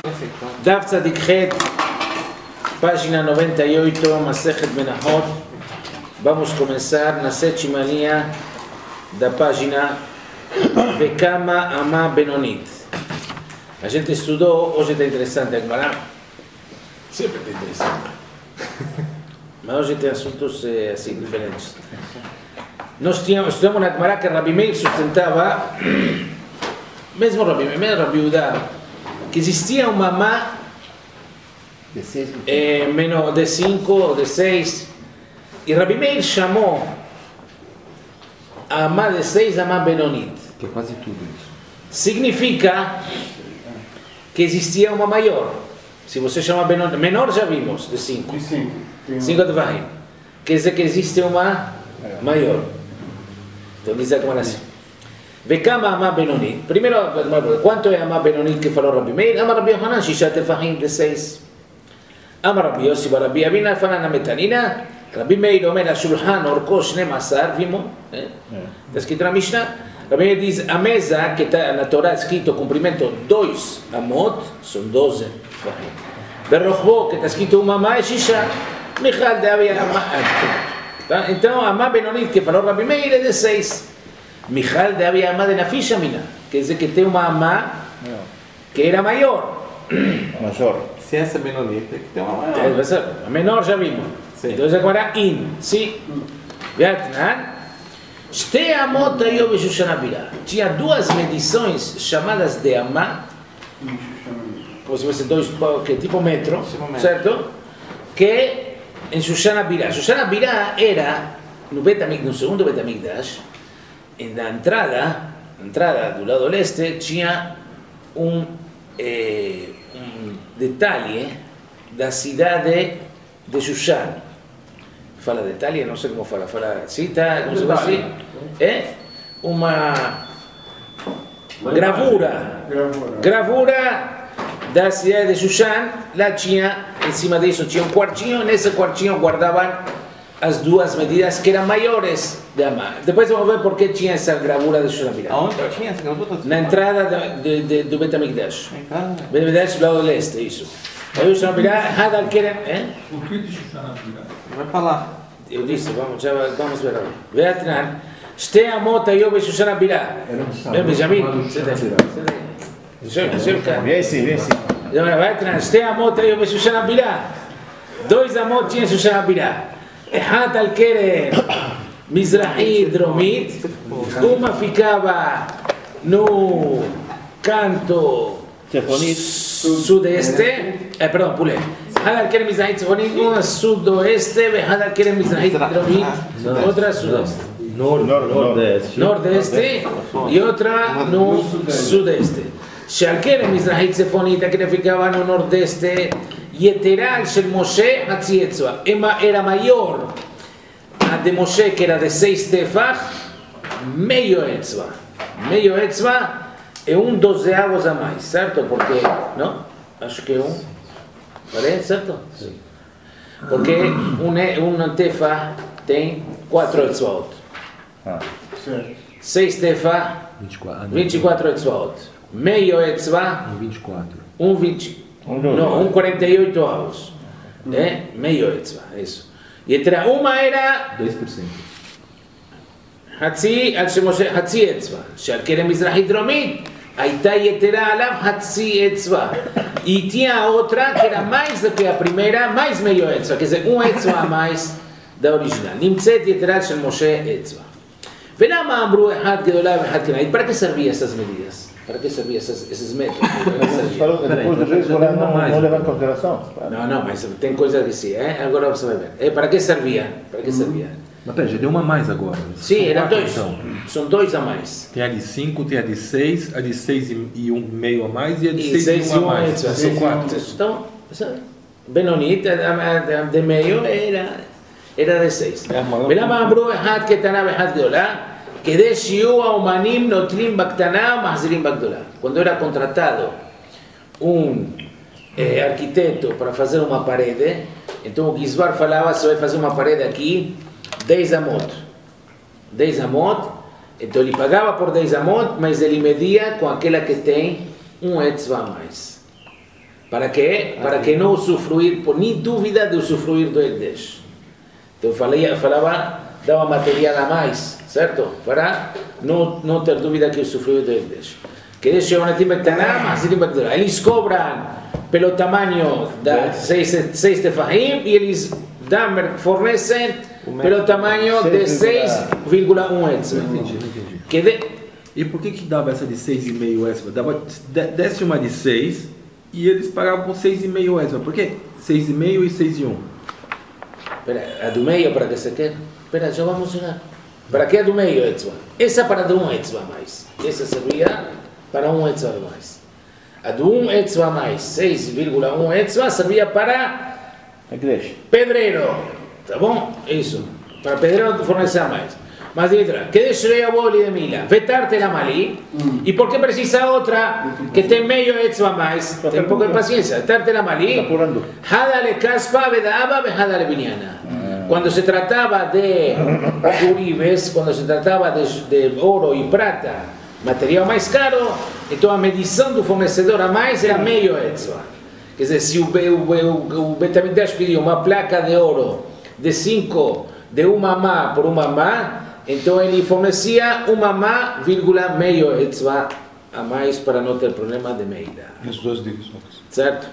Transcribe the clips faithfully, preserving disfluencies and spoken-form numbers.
Daf Tzadik Het, página noventa y ocho, Masechet Menachot. Vamos começar na sétima linha da página Vekama Ama Benonit. A gente estudou, hoje está interessante a Gemara. Sempre está interessante. Mas hoje tem assuntos assim diferentes. Nós tínhamos, estudamos na Gemara que Rabi Meir sustentava, mesmo Rabi Meir, mesmo Rabi Udá, que existia uma má de seis, eh, menos de cinco ou de seis, e Rabi Meir chamou a má de seis a má Benonit. Que é quase tudo isso. Significa que existia uma maior. Se você chama Benonit, menor já vimos, de cinco. De cinco. cinco de Vahim. Quer dizer que existe uma maior. Então diz a Gemara assim. Vekama Ama Benonit. Primeiro, quanto é Ama Benonit que falou Rabi Meir? Ama Rabi Yohanan, Shishat Tefahim, de seis. Ama Rabi Yossi, Rabi Avina, Fanan Metanina. Rabi Meir, Omer, Shulhan, Orko, Shne Masar, vimos? Está escrito na Mishnah. Rabi Meir diz, a mesa, que está na Torá escrito, comprimento dois amot, são doze Tefahim. Berrochbo, que está escrito uma Ama, é Shishat. Michal de Avia Ama. Então, a Ama Benonit que falou Rabi Meir é de seis. Michal de Avia Ama de Nafisha Mina, quer dizer que tem uma Ama que era maior. Maior. Se essa Benonita é que tem uma maior. É, a menor já vimos. Sim. Então agora in. Sim. Vietnã. Shte Amot Ayov e Shoshana Birá. Tinha duas medições chamadas de Ama, como se fosse dois, que tipo metro, certo? Que em Shoshana Birá. Shoshana Birá era no, Betamik, no segundo Betamikdash. Na entrada, entrada do lado leste, tinha um, eh, um detalhe da cidade de Shushan. Fala detalhe, não sei como fala, fala cita, como se fosse assim, é uma gravura, gravura da cidade de Shushan. Lá tinha, em cima disso tinha um quartinho, nesse quartinho guardavam as duas medidas que eram maiores de Ama. Depois vamos ver por que tinha essa gravura de Shoshana Birá. Aonde tinha essa gravura? Na entrada de, de, do Betamikdash. Betamikdash do lado leste, isso. Aí o Shoshana Birá, Hadal Keren... O que de Shoshana Birá? Vai falar. Eu disse, vamos, já, vamos ver agora. Veatran, Shte Amot Ayov e Shoshana Birá. Vem, Benjamin. Vem sim, vem sim. Veatran, Shte Amot Ayov e Shoshana Birá. Dois Amot tinha Shoshana Birá. אחד על קרן מזרחית דרומית, uma ficava no canto sudeste, eh, perdão, pulei. אחד על קרן מזרחית צפונית, uma sudoeste, ואחד על קרן מזרחית דרומית, outra sudeste. Nordeste. Nordeste e outra no sudeste. שעל קרן מזרחית צפונית, que ficava no nordeste, יתרה של משה חצי אצבע. Era maior a de Moshe, que era de seis tefach, meio etzva. Meio etzva é um dozeavos a mais, certo? Porque, não? Acho que é um. Falei, certo? Sim. Porque um, um tefach tem quatro etzvaot. Ah. Seis tefach, vinte e quatro etzvaot. Meio etzva, um vinte e quatro. Um vinte. Não, um quarenta e oito avos. É? Meio etzva, isso. E uma era dois por cento. חצי, על שמשה, חצי אצבע. שעל קרן מזרחית דרומית, הייתה יתרה עליו חצי אצבע. E tinha outra que era mais do que a primeira, mais meio etzva. Quer dizer, um etzva a mais da original. נמצאת יתרה של משה אצבע. ולמה אמרו אחד גדולה ואחד קטנה? E para que serviam essas medidas? Para que serviam esses, esses métodos? Depois do juiz não, não levar em consideração? Não, não, mas tem coisa que sim, é? Agora você vai ver. É, para que servia? Para que servia? Mas peraí, já deu uma a mais agora. Sim, eram dois. Então. São dois a mais. Tem a de cinco, tem a de seis, a de seis e um meio a mais e a de e seis e um a mais. São quatro. Então, Benonit, a de meio era, era de seis. ולמה אמרו אחד קטנה ואחד גדולה? כדי שיהיו האומנים נוטלים בקטנה ומחזירים בגדולה. Quando era contratado um eh, arquiteto para fazer uma parede, então o Gizbar falava, você vai fazer uma parede aqui, dez amot. dez amot, então ele pagava por dez amot, mas ele media com aquela que tem um etzva a mais. Para quê? Para que não usufruir, por nem dúvida de usufruir do Ekdesh. Então falei, falava, dava material a mais, certo? Para não, não ter dúvida que usufruir do Ekdesh. Que deixa uma timba Taná, mas timba Gdolá. Eles cobram pelo tamanho da seis, seis tefahim e eles dão, fornecem pelo tamanho de seis vírgula um etzva. Entendi, entendi. Que de... E por que que dava essa de seis vírgula cinco etzva? Dava, desce uma de seis e eles pagavam com seis vírgula cinco etzva. Por quê? seis vírgula cinco e seis vírgula um. Espera, a do meio para que se quede? Espera, já vamos chegar. Para que a do meio etzva? Essa para de um etzva mais. Essa servia para um etzva mais. A do um etzva mais, seis vírgula um etzva, servia para pedreiro. Tá bom? Isso. Para pedreiro fornecer mais. Mas diga, que deixe a boli de mila, vetarte la mali, e por que precisa outra que tem meio etzva mais? Tem pouca paciência. Vetarte la mali, hadale caspa, vedaba, vedale viniana. Quando se tratava de uribes, quando se tratava de, de ouro e prata, material mais caro, então a medição do fornecedor a mais era meio etzva. Quer dizer, se o, o, o, o Beit HaMikdash pediu uma placa de ouro de cinco, de uma má por uma má, então ele fornecia uma má, vírgula, meio etzva a mais para não ter problema de meida. As duas divisões. Certo?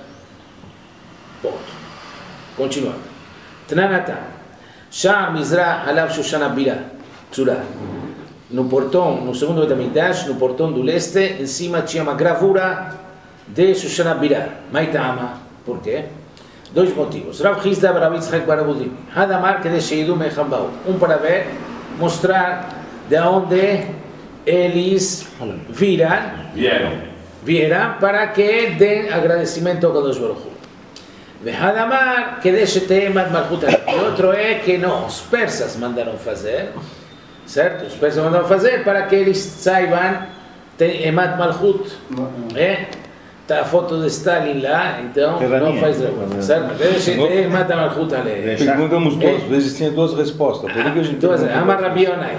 Ponto. Continuando. Tnanatan. Sha'ar Mizrah alav Shoshana Bila. Tzura. No portão, no segundo Beit HaMikdash, no portão do leste, em cima tinha uma gravura de Shoshana Bila. Maitama. Por quê? Dois motivos. Rav Hizda Rav Yitzchak bar Abudim. Hadamar que deixe ido mechambau. Um para ver, mostrar de onde eles viram, Vieram. vieram para que den agradecimento ao Kadosh Baruch Hu. Vehadamar que deixe temat malchut. E outro é que não, os persas mandaram fazer, certo? Os persas mandaram fazer para que eles saibam emat malchut. É? Está a foto de Stalin lá, então não faz drama, certo? Deixe emat malchut ali. Perguntamos duas vezes, tinha duas respostas. Por que a gente Duas, Amar Rabi Yonai.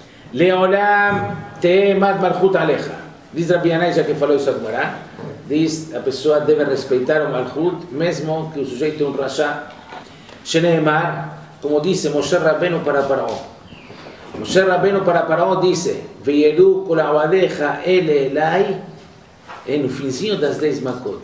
Leolam temat malchut alecha. Diz Rabi Yonai, já que falou isso agora, diz a pessoa deve respeitar o malchut, mesmo que o sujeito é um rasha. Sheneemar, como disse Moshe Rabbeinu para Paró. Moshe Rabbeinu para Paró disse: Veyeru kol avadecha ele elai. É no finzinho das dez Makot.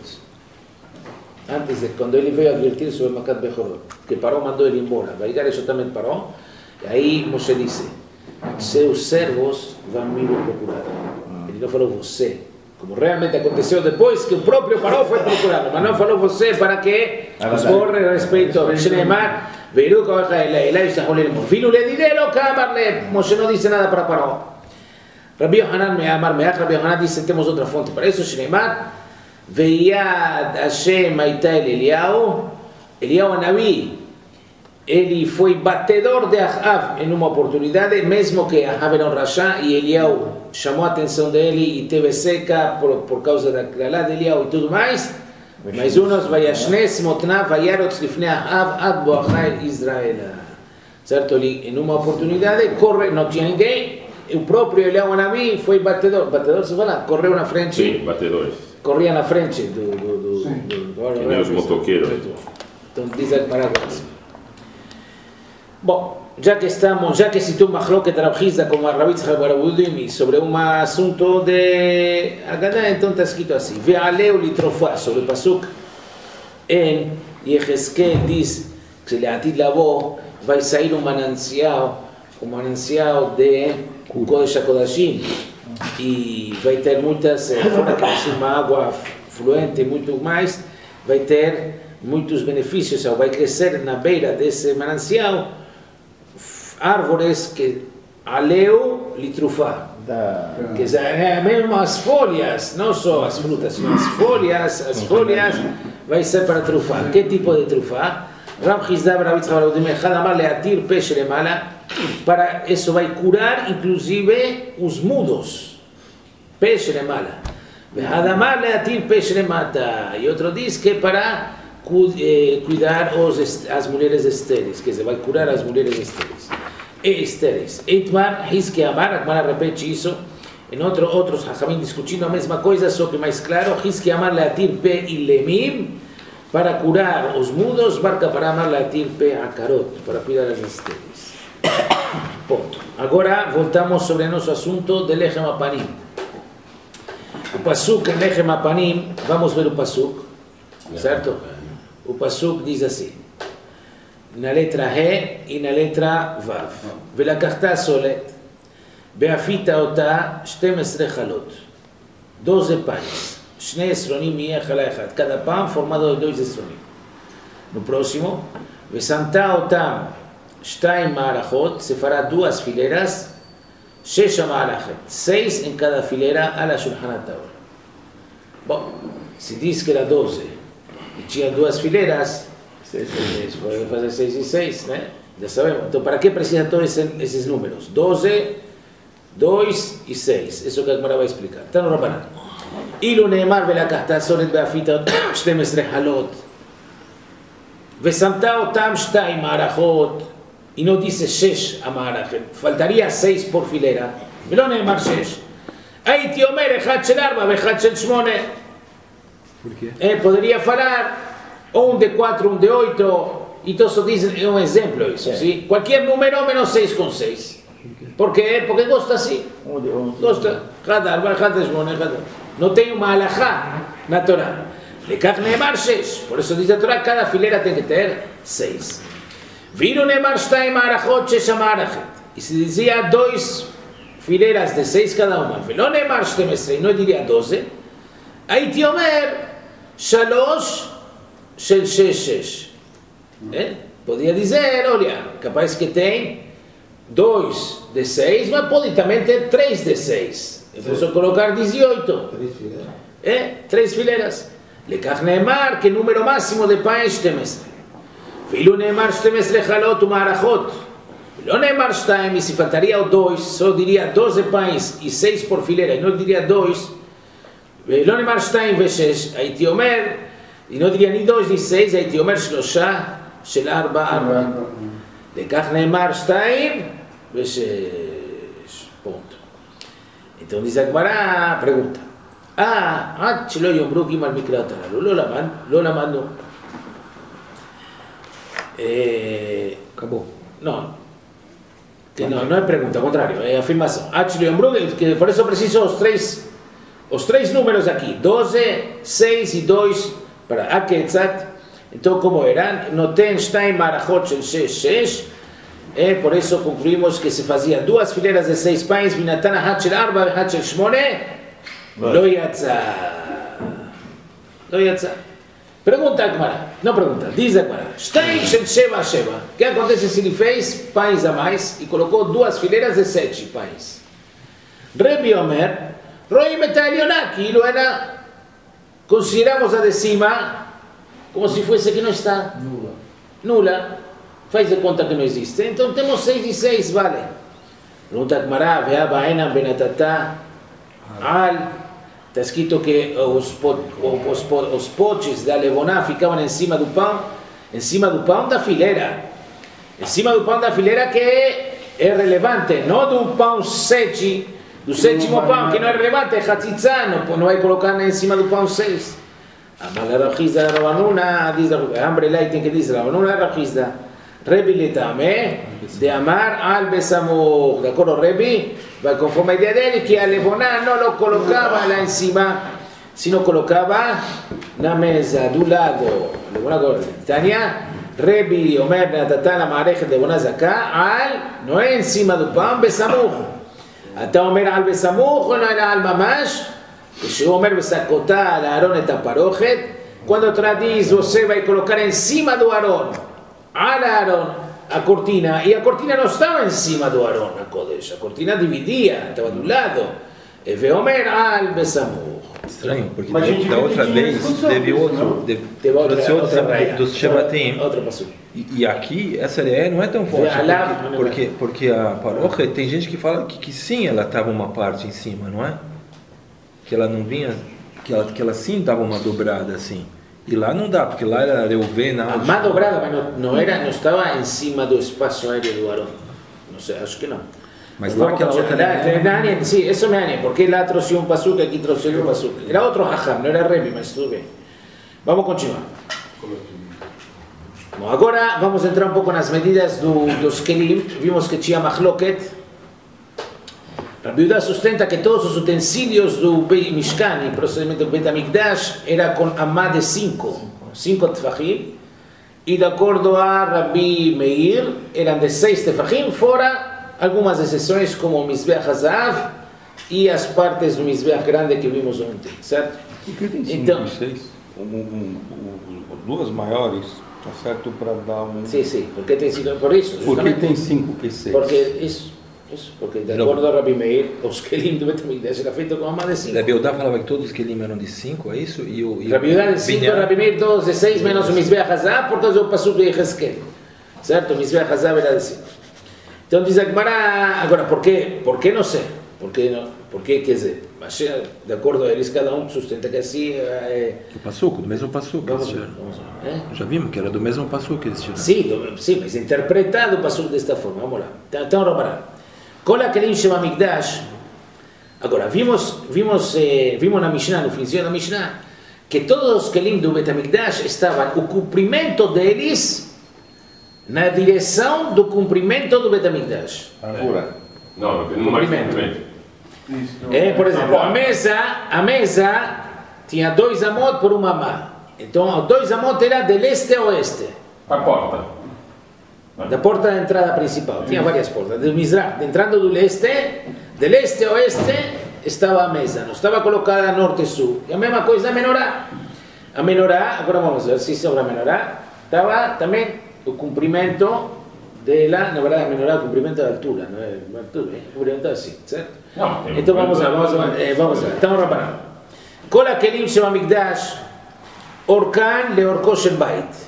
Antes de quando ele veio advertir sobre Makat Bechorot, que Paró mandou ele embora. Vai ligar exatamente Paró. E aí Moshe disse: seus servos vão me procurar. Ele não falou você, como realmente aconteceu depois que o próprio Paró foi procurado, mas não falou você para que corre respeito ao Shenemar. Veru kavacha ele elai shahol Vinu le didelo kamarle. Moshe não disse nada para Paró. Rabbi Yohanan me amar meach, Rabbi Yohanan disse, temos outra fonte para isso, Shneimar, Veiad Hashem Aita el Eliyahu, Eliyahu Anabi, ele foi batedor de Ahav em uma oportunidade, mesmo que Ahav era um rasha, e Eliyahu chamou a atenção dele e teve seca por, por causa da kralá de Eliyahu e tudo mais, mas unos Vayashnes Motnav Vayarotz Lifnei Ahav Ad Boachai Israel. Certo? Ele, em uma oportunidade, corre, não tinha ninguém, o próprio Eliyahu Anabi foi batedor, batedor se fala, correu na frente. Sim, batedores. Corria na frente do... do, do, do, do que nem os motoqueiros. Então diz a Gemara assim. Bom, já que estamos, já que citou Machloket Rav Hizda com a Rav Yitzchak bar Abudim sobre um assunto de Agadá, então está escrito assim: Ve'aleu litrofá, sobre o Pasuk em Yehezkel diz que se lhe atid lavó, vai sair um manancial, um manancial de Kodesh HaKodashim, e vai ter muitas, fora que é uma água fluente e muito mais, vai ter muitos benefícios, vai crescer na beira desse manancial árvores que aleu litrufá, que é mesmo as folhas, não só as frutas, mas as folhas, as folhas vai ser para trufá. Que tipo de trufá? Rav Hizda Rav Yitzchak bar Abudim Hadamar leatir peixe lemala, para isso vai curar inclusive os mudos. Peixe lemala. Hadamar leatir peixe lemata. E outro diz que para cuidar os, as mulheres estéreis, quer dizer, vai curar as mulheres estéreis. E estéreis. Eitmar, Hizke Amar, Agmara repete isso, em outro, outros Hachamim discutindo a mesma coisa, só que mais claro, Hizki amar leatir pe ilemim, para curar os mudos, Barca para amar leatir pe akarot, para cuidar as estéreis. Ponto. Agora voltamos sobre o nosso assunto de Lechem Apanim. O Pasuk em Lechem Apanim, vamos ver o Pasuk, certo? O Pasuk diz assim, na letra He e na letra Vav. Velakachta solet, beafita ota, שתים עשרה חלות, doze pães, שני עשרונים יהיה חלה אחד, cada pão formado de dois esronim. No próximo, ושמת אותם שתיים מערכות, se fará duas fileiras, שש המערכת, seis em cada fileira, על השולחן הטהור. Bom, se diz que era doze e tinha duas fileiras, pode fazer seis e seis, né? Já sabemos. Então, para que precisa todos esses números? doze, dois e seis. Isso que a Gemara vai explicar. Está no Rabanan. אילו נאמר ולקחת סולת באפית שתים עשרה חלות ושמת אותם שתיים מערכות, e não disse שש המערכת, faltaria seis por fileira, ולא נאמר שש, הייתי אומר אחד של ארבע ואחד של שמונה. Eh, poderia falar um de quatro, um de oito, então só diz um exemplo isso, sim? Qualquer número menos seis com seis. Por quê? Porque gosta assim. Gosta. Cada arba, cada shmone, cada. Não tem uma alahá na Torá. Lekach neemar seis. Por isso diz a Torá, cada fileira tem que ter seis. Viram neemar shtaim arachot shesh amarachet. E se dizia dois fileiras de seis cada uma. Velo neemar shtem esrei, não diria doze. הייתי אומר שלוש של שש שש. Podia dizer, olha, capaz que tem dois de seis, mas pode também ter três de seis. Eu posso colocar dezoito. É, três fileiras. לכך נאמר que número máximo de pães שתים עשרה. ואילו נאמר שתים עשרה חלות ומערכות. ולא נאמר שתיים, e se faltaria o dois, só diria doze pães e seis por fileira, e não diria dois. ולא נאמר שתיים ושש, הייתי אומר, היא לא diria ni dois ni seis, הייתי אומר שלושה של ארבע ארבע. לכך נאמר שתיים ושש. ponto. Então diz a Gemara, pergunta. Ah, עד שלא יאמרו גימל מקרא הללו, לא למד, לא למדנו. Acabou. Não. Não, não é pergunta, ao contrário, é afirmação. עד שלא יאמרו, que por isso preciso os três os três números aqui, doze, seis e dois, para Aketzat. Então, como eram, não tem shtaim marachot shel shesh shesh, é por isso concluímos que se fazia duas fileiras de seis pães, vinatan achat shel arba e achat shel shmone, lo yatza. Lo yatza. Pergunta a Gemara, não pergunta, diz a Gemara, shtaim shel sheva sheva. O que acontece se ele fez pães a mais e colocou duas fileiras de sete pães? Rebbe Omer, רואים את העליונה, כאילו era, consideramos a de cima como se fosse que não está nula. Nula. Faz de conta que não existe. Então temos seis e seis, vale. Pergunta a Gemara, veá baena benatata al. Está escrito que os, pot, os, os potes da levoná ficavam em cima do pão, em cima do pão da fileira. Em cima do pão da fileira que é relevante, não do pão sete, do sétimo pão, que não é relevante, é Hatzitza, não, não vai colocar em cima do pão seis. A Malarachizda Rabanuna diz, a Ambrelai tem que dizer, Rabanuna Rachizda, Rebi Letame, de amar al Besamur. De acordo, Rebi vai conforme a ideia dele, que a Levoná não lo colocava lá em cima, sino colocava na mesa, do lado. Tânia, Rebi Omer Natatana Marechet Levoná Zaká, al, não é em cima do pão, Besamur. אתה אומר על בסמוך או על ממש? כשהוא אומר בסקותה על הארון את הפרוכת, quando Torá diz, você vai colocar em cima do Arão, al Arão, a cortina, e a cortina não estava em cima do Arão, a Kodesh, a cortina dividia, estava do lado, e veomer al besamur. Estranho, porque da, da outra vez teve outro, de, teve outra, outra outra dos Shevatim. E, e aqui essa ideia não é tão forte, porque, porque, porque a paróquia tem gente que fala que, que sim, ela estava uma parte em cima, não é? Que ela não vinha, que ela, que ela sim dava uma dobrada assim. E lá não dá, porque lá era Reuven. Uma dobrada, mas não, não, era, não estava em cima do espaço aéreo do Arão. Não sei, acho que não. Mas lá aquela outra... Sí, eso me añe. ¿Por qué lá trouxe um pasuk e aqui trouxe um pasuk? Era outro hacham, não era Rebbe, mas tudo bem. Vamos continuar. Bom, agora vamos entrar um pouco nas medidas do, dos kelim. Vimos que tinha machloket. Rabbi Yehuda sustenta que todos os utensílios do Mishkan, e procedimento do Beit HaMikdash, era com amá de cinco, cinco tefachim, e de acordo a Rabbi Meir, eram de seis tefachim, fora algumas exceções como o Mizbeach HaZahav e as partes do Mizbeach grande que vimos ontem, certo? Por que tem cinco então, e seis? Um, um, um, duas maiores, tá certo, para dar um... Sim, sim, porque tem cinco, por isso. Por que tem cinco e seis? Porque isso... Isso, porque de acordo a Rabbi Meir, os kelim do Beit HaMikdash era feito com amá de cinco. Rabbi Yehuda falava que todos os kelim eram de cinco, é isso? E o, e Rabbi Yehuda de cinco, Rabbi Meir todos de seis, menos o Mizbeach HaZahav, por causa do pasuk de Yehezkel. Certo? O Mizbeach HaZahav era de cinco. Então diz a Gemara, agora, por quê? Por que não sei? Por que, não, por que quer dizer? Mas de acordo a eles, cada um sustenta que assim é... O pasuk, do mesmo pasuk que eles tiraram. É? Já vimos que era do mesmo pasuk que eles tiraram. Sim, do, sim, mas interpretado o pasuk desta forma. Vamos lá. Então, Romará. Kol HaKelim Sheba Mikdash. Agora, vimos, vimos, eh, vimos na Mishnah, no finzinho da Mishnah, que todos os kelim do Beit HaMikdash estavam, o cumprimento deles, na direção do cumprimento do Beit HaMikdash. Agora. Não, no cumprimento. É, por exemplo, a mesa, a mesa tinha dois amot por uma amá. Então, dois amot era de leste a oeste. A porta. Da porta de entrada principal, tinha várias portas, do Mizrach, entrando do leste, de leste a oeste estava a mesa, não estava colocada norte e sul, e a mesma coisa a menorá, a menorá, agora vamos ver se sobre a menorá, estava também o comprimento dela, na verdade a menorá é o comprimento da altura, não é? Tudo bem, o comprimento assim, certo? Não, então vamos lá, vamos lá, eh, vamos lá, então reparando, Kol HaKelim Sheba Mikdash, Orkan leorko shel Bait.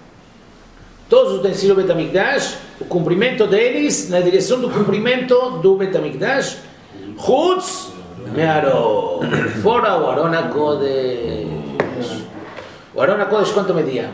Todos os utensílios do Beit HaMikdash, o cumprimento deles na direção do cumprimento do Beit HaMikdash, Chutz me'aron, fora o Aron HaKodesh. O Aron HaKodesh quanto media?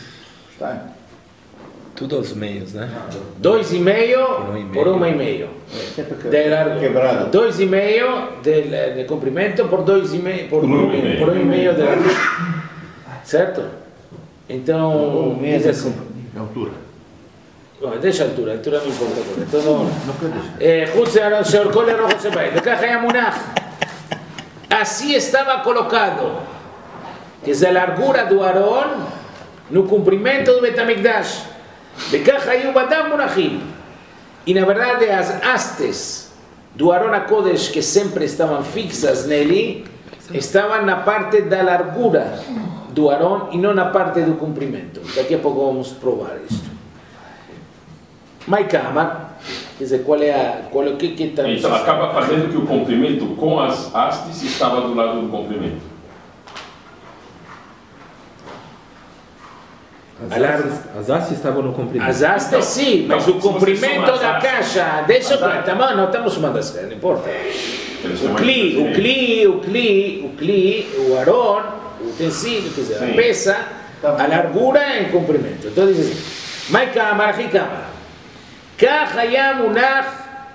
Tudo aos meios, né? Dois e meio por uma e meio. Quebrado. Dois e meio de, de comprimento por dois e meio por um, por um e meio de largura. Certo? Então, diz assim. A altura. Bom, deixa a altura, a altura não importa agora. Então vamos lá. Chutz Aron sheorko leorko shel Bait. וכך היה מונח. Assim estava colocado. Que é a largura do Aron no cumprimento do Beit HaMikdash. וכך היו בדם מונחים. E na verdade as hastes do Aron HaKodesh que sempre estavam fixas nele estavam na parte da largura do Aron e não na parte do comprimento. Daqui a pouco vamos provar isto. Maikamar, quer dizer, qual é a... Qual é o que que está... Então, acaba fazendo que o comprimento com as hastes estava do lado do comprimento. As hastes, as hastes estavam no comprimento. As hastes Então, sim, mas então, o comprimento da hastes, caixa... Deixa eu... Tá, não estamos somando as caixas, não importa. O cli, o cli, o cli, o cli, o Aron, o utensílio, quer dizer, a peça, a largura em comprimento. Então diz assim, Mai Kamar, Hi Kamar, Kach היה מונח,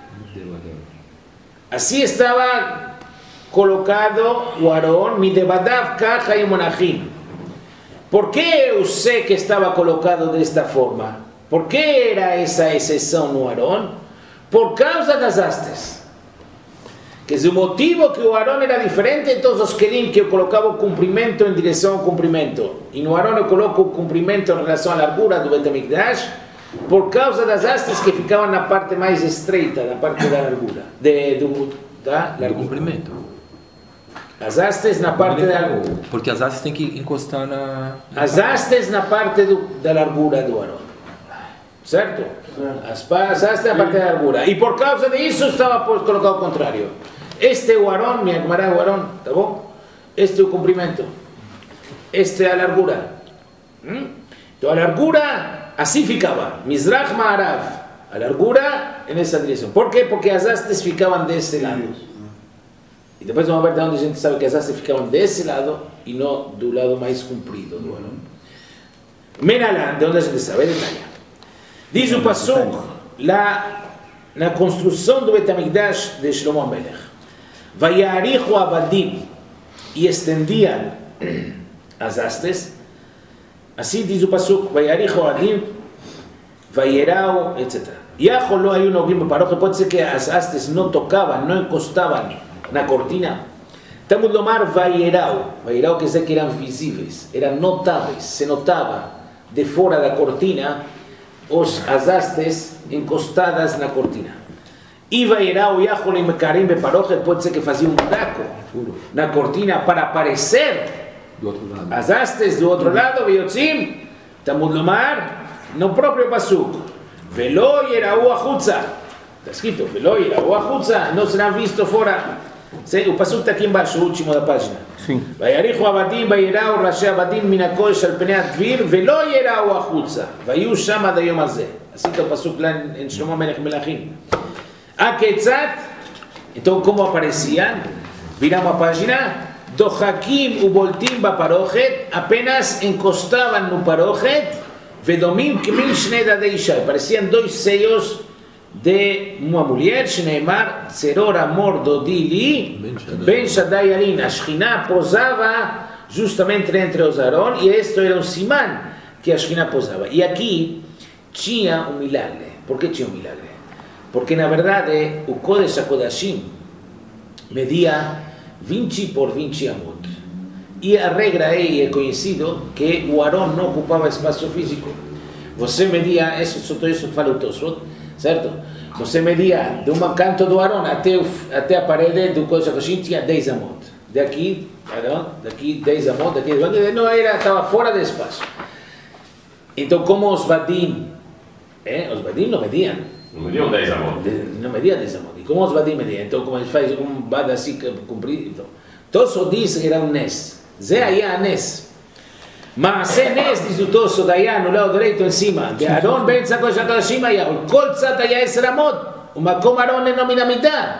assim estava colocado o Aron, Midebadav Kach היה מונחים. Por que eu sei que estava colocado desta forma? Por que era essa exceção no Aron? Por causa das hastes. Quer dizer, o motivo que o Aron era diferente de todos os kelim que eu colocava o comprimento em direção ao comprimento. E no Aron eu coloco o comprimento em relação à largura do Beit HaMikdash, por causa das hastes que ficavam na parte mais estreita, na parte da largura. De, do, da largura. Do comprimento. As hastes na parte da largura. Porque as hastes têm que encostar na... As hastes na parte do, da largura do Aron. Certo? As, as hastes na parte da largura. E por causa disso estava colocado ao contrário. Este é o Aron, minha camarada é o Aron, tá bom? Este é o comprimento. Este é a largura. Hum? Então a largura, assim ficava. Mizrach Ma'arav. A largura nessa direção. Por quê? Porque as hastes ficavam desse lado. E depois vamos ver de onde a gente sabe que as hastes ficavam desse lado e não do lado mais comprido do Aron. Menalá, de onde a gente sabe? Detalhe. Diz o Pasuk lá na construção do Betamigdash de Shlomo Amelech. Vayarichu abadim, e estendiam as hastes. Assim diz o pasuk, Vayarichu abadim, vayerau, etcétera. Yachol lo hayu nogim beparojet, pode ser que as hastes não tocavam, não encostavam na cortina. Estamos lomar vayerau, vayerau quer dizer que eram visíveis, eram notáveis, se notava de fora da cortina os as hastes encostadas na cortina. E vayerau yachol im karim beparojet, pode ser que fazia um buraco na cortina para aparecer as hastes do outro lado, veiotzim, estamos lomar no próprio pasuk. Velo yerau achutza, está escrito, velo yerau achutza, não será visto fora. O pasuk está aqui embaixo, o último da página. Sim. Vayarichu abadim, vayerau rashi abadim min hakodesh al penei advir, velo yerau achutza, vayu sham ad hayom hazeh. Assim está o pasuk lá em Shlomo Melech Melachim. Aketzat, então como apareciam? Viramos a página. Dohakim uboltim baparojet, apenas encostavam no parojet. Vedomim kmin shnei dadei isha, pareciam dois seios de uma mulher, Shneimar, Tzeror amor dodili, Ben Shaddai alin, a Shekhinah posava justamente entre os Aarón, e isto era um simán que a Shekhinah posava. E aqui tinha um milagre. Por que tinha um milagre? Porque na verdade o Kodesh HaKodashim media vinte por vinte amot. E a regra aí é conhecido que o Aarón não ocupava espaço físico. Você media, isso, tudo isso que fala o Tosfot, certo? Você media de um canto do Aarón até, o, até a parede do Kodesh HaKodashim tinha dez amot. Daqui, daqui dez amot, daqui não era, estava fora de espaço. Então como os Badim, eh, os Badim não mediam. Não mediam dez amot. Não mediam dez amot. E como os Badim mediam? Então como eles fazem um bad assim comprido, então, Tosso diz que era um Nes. Zé היה הנס. מעשה נס, diz o Tosso, daí no lado direito em cima, de Aarón באמצע הקודש הקודשים היה, כל צד היה עשר אמות, ומקום אהרון אינו מן המידה.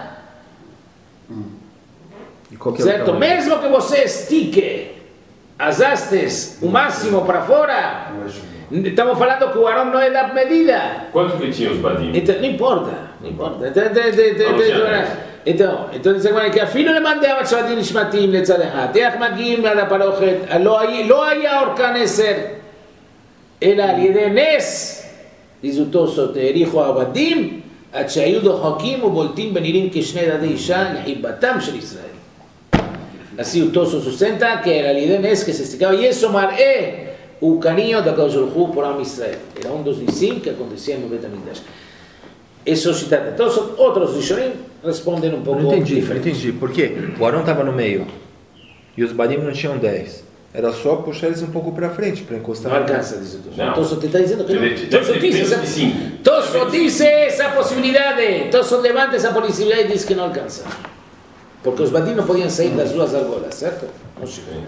Certo? Mesmo que você estique as hastes o máximo para fora, estamos falando que o Aarón não é da medida. Quanto que tinha os Badim? Então, não importa, não importa. Então, então, então diz agora que afilo למאן השבטים נשמתים לצד אחד, איך מגיעים על הפרוכת, לא היה אורכן עשר, אלא על ידי נס, diz o Tosso, האריכו העבדים, עד שהיו דוחקים ובולטים ונראים כשני דדי אישה לחיבתם של ישראל. Assim o Tosso sustenta que era ali de Nes que se esticava, e isso maré o carinho da Kadosh Baruch Hu por Am Israel. Era um dos nissim que acontecia no Betamigdash. Isso citado Tosso, outros Rishonim respondem um pouco não entendi, diferente. Não entendi, por quê? O Aarón estava no meio e os Badim não tinham dez. Era só puxar eles um pouco para frente, para encostar. Não alcança, diz o Tosso. Tosso te está dizendo que não. Tosso diz essa, Tosso diz essa possibilidade. Tosso levanta essa possibilidade e diz que não alcança. Porque os Badim não podiam sair das duas argolas, certo? Não chegou.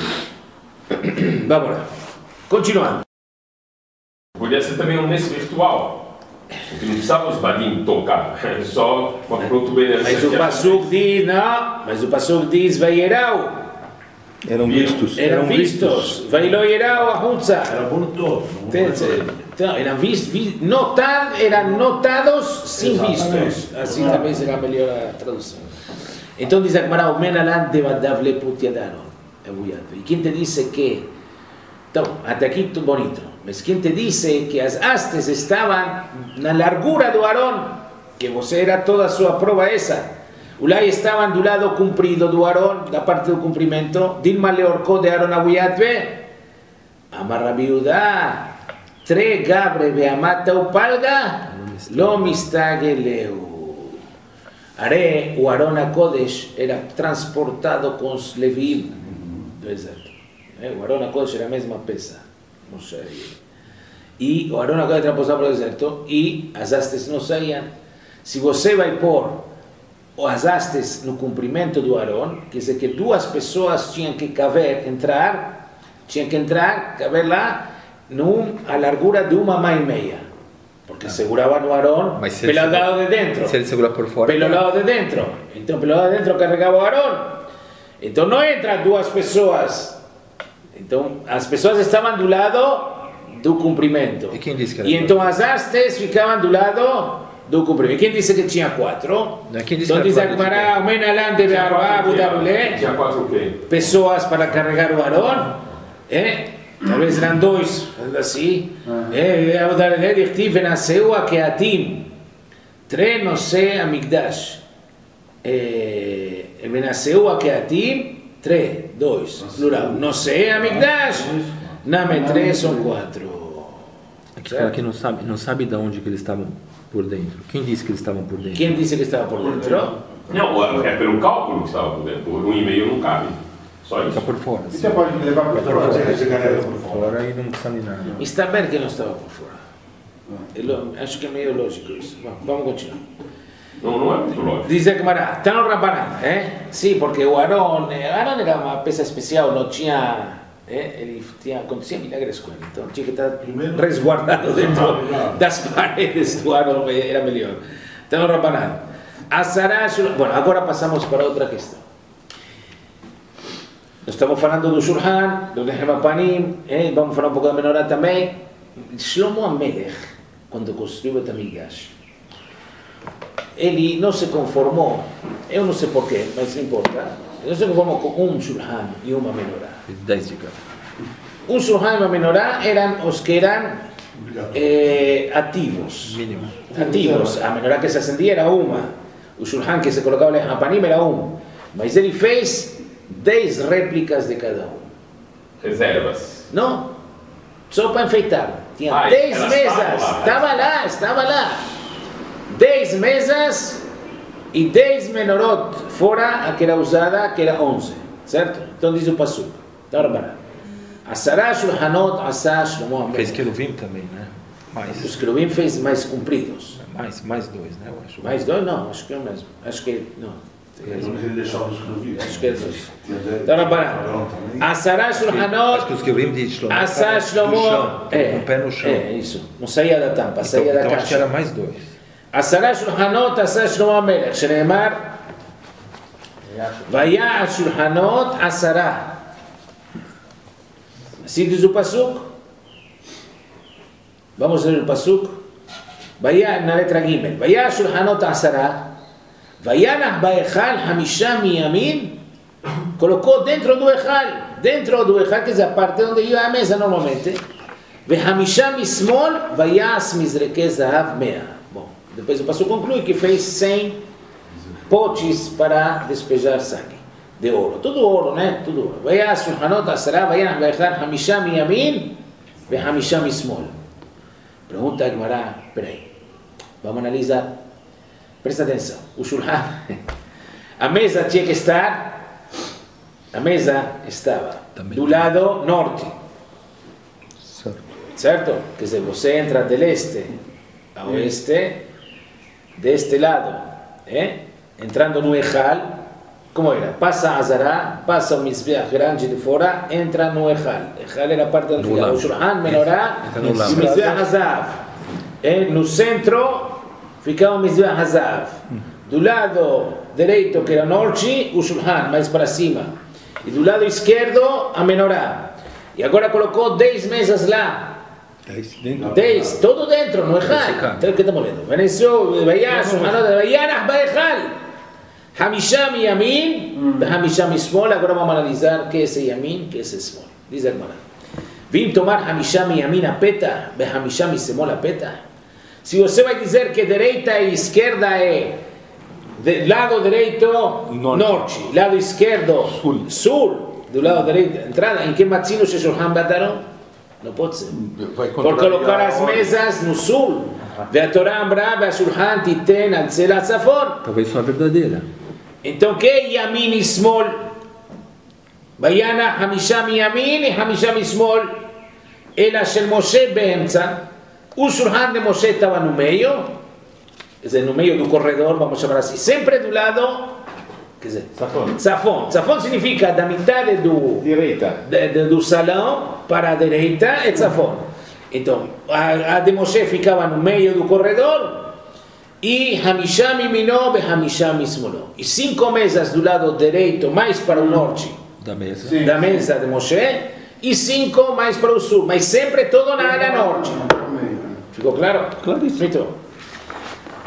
Vamos lá. Continuando. Podia ser também um nesse virtual. Porque não precisava os Badim tocar. Só uma protuberância. Mas o Pasuk diz, não. Mas o Pasuk diz, Vayerau. Eram vistos. Eram vistos. Vailo Yerau Ahutza. Era por todo. Então, eram vistos. Notar, eram notados sem vistos. Assim também será melhor a tradução. Então diz a Gemara, o menalan devadav leput yadaron. E quem te disse que... Então, até aqui tudo bonito. Mas quem te disse que as hastes estavam na largura do Aarón, que você era toda a sua prova essa, Ulai estavam do lado comprido do Aarón, da parte do comprimento, Dilma leorcó de Aarón abuyatve, Amar Rabi Yudá, tre gabre beamata upalga, lo mistageleu. Are, o Aarón HaKodesh era transportado com os Leviim do deserto. O Aarón HaKodesh era a mesma peça. Não sei. E o Aarón HaKodesh era transportado pelo deserto e as hastes não saíam. Se você vai pôr as hastes no comprimento do Aarón, quer dizer que duas pessoas tinham que caber, entrar, tinham que entrar, caber lá, num, a largura de uma mão e meia. Porque segurava no Aarón pelo lado de dentro. Se ele segura por fora. Pelo lado de dentro. Então, pelo lado de dentro carregava o Aarón. Então, não entram duas pessoas. Então, as pessoas estavam do lado do comprimento. E quem disse que era? E então, as hastes ficavam do lado do cumprimento. Quem disse que tinha quatro? Quem disse então diz a Gemara, o Menalan deve arbar, Budarulé. Tinha quatro o quê? Pessoas para carregar o Aron. É? Talvez eram dois, assim. É, Budarulé, dichtiv, venaseu a keatim. Três, não sei, amigdash. Venaseu a keatim. Três, dois, plural. Não sei, amigdash. Name três são quatro. Aqui fala que não sabe, não sabe de onde que eles estavam por dentro. Quem disse que eles estavam por dentro? Quem disse que estava por dentro? Não, é pelo cálculo que estava por dentro. Por um e meio não cabe. Só isso. Está por fora. E você pode levar por fora, você ganha por fora. Fora e não precisa de nada. Está bem que não estava por fora. Eu acho que é meio lógico isso. Vamos continuar. Não, não é muito lógico. Diz a Gemara, está no Rabanan, eh? Sim, porque o Aron, o Aron era uma peça especial, não tinha... É, ele tinha, acontecia milagres com ele, então tinha que estar resguardado dentro das paredes do Aron, era melhor. Então, Rabanan, bom, agora passamos para outra questão. Nós estamos falando do Shulchan, do Lechem HaPanim, eh, vamos falar um pouco da Menorá também. Shlomo HaMelech, quando construiu o Beit HaMikdash, ele não se conformou, eu não sei porquê, mas não importa, ele não se conformou com um Shulchan e uma Menorá. dez de cada. Um Shulchan e uma Menorá eram os que eram eh, ativos. Mínimo. Ativos. A Menorá que se acendia era uma. O Shulchan que se colocava em Hapanim era um. Mas ele fez dez réplicas de cada um. Reservas. Não, só para enfeitar. Tinha Ah, dez elas mesas. estavam lá. Estava lá, estava lá. dez mesas e dez menorot fora a que era usada, que era onze. Certo? Então diz o Pasuk. Então, Rabanan. Asará Shulhanot Asa Shlomo HaMelech. Fez querubim também, né? Mais. Os querubim fez mais compridos. Mais, mais dois, né? Eu acho. Mais dois? Não, acho que é o mesmo. Acho que não. Ele deixava os querubins. Acho que é dois. Então, Rabanan. Asará Shulhanot Acho que os querubim de Shlomo. Asa Shlomo. No chão, É, com o pé no chão. é, isso. Não saía da tampa, Então, saía da então acho que caixa. era mais dois. עשרה שולחנות עשה שלמה המלך, שנאמר והיה השולחנות עשרה. עשיתי זו פסוק? vamos a ver el pasuk. והיה, en la letra ג' והיה השולחנות עשרה וינח בהיכל חמישה מימין, colocou dentro do היכל, dentro do היכל, que é a parte onde iba a mesa normalmente, וחמישה משמאל ויעש מזרקי זהב מאה. Depois o pastor conclui que fez cem potes para despejar sangue de ouro. Tudo ouro, né? Tudo ouro. Vaya Shulhanot Asara, vaya Nahbechar Hamisham Yamin, ve Hamisham Ismol. Pergunta a Gemara, peraí, vamos analisar. Presta atenção. O Shulhan, a mesa tinha que estar, a mesa estava do lado norte. Certo? Quer dizer, você entra do leste a oeste, deste lado, eh? Entrando no Ejal, como era? Passa a Azará, passa o Mizbeach grande de fora, entra no Ejal. Ejal era a parte do final. O Shulchan, Menorá e o Mizbeach Hazav. Eh? No centro ficava o Mizbeach Hazav. Do lado direito, que era norte, o Shulchan, mais para cima. E do lado esquerdo, a Menorá. E agora colocou dez mesas lá. dez, todo dentro, no Ejal. Então, o que estamos lendo? Veneció, vaya, Shulhanot, vaya, Ejal. Hamisham Yamin, Hamisham Ismol. Agora vamos analisar o que é esse Yamin, o que é esse Ismol. Diz a Gemara. Vim tomar Hamisham Yamin a peta, Hamisham Ismol a peta. Se você vai dizer que direita e esquerda é de, lado direito, norte. norte, lado esquerdo, sul. sul, do lado direito, entrada, em que matzino se Shulchan bataram? Não pode ser. Por colocar as mesas no sul. Ve a Torá Ambra, ve a Shulchan titen al tzela tzafon. Talvez só a verdadeira. Então, que é Yamin e Smol? Vayana Hamisham Yamin e Hamisham Smol. Ela shel Moshe beemtza. O Shulchan de Moshe estava no meio. Quer dizer, no meio do corredor, vamos chamar assim. Sempre do lado... Quer dizer, Tzafon. Tzafon. Tzafon significa da metade do, direita. De, de, do salão para a direita é Tzafon. Então, a, a de Moshe ficava no meio do corredor e Hamisham Yamino e Hamisham Ismolo. E cinco mesas do lado direito, mais para o norte da mesa, Sim. da mesa de Moshe, e cinco mais para o sul, mas sempre todo na área norte. Ficou claro? Claríssimo. Então,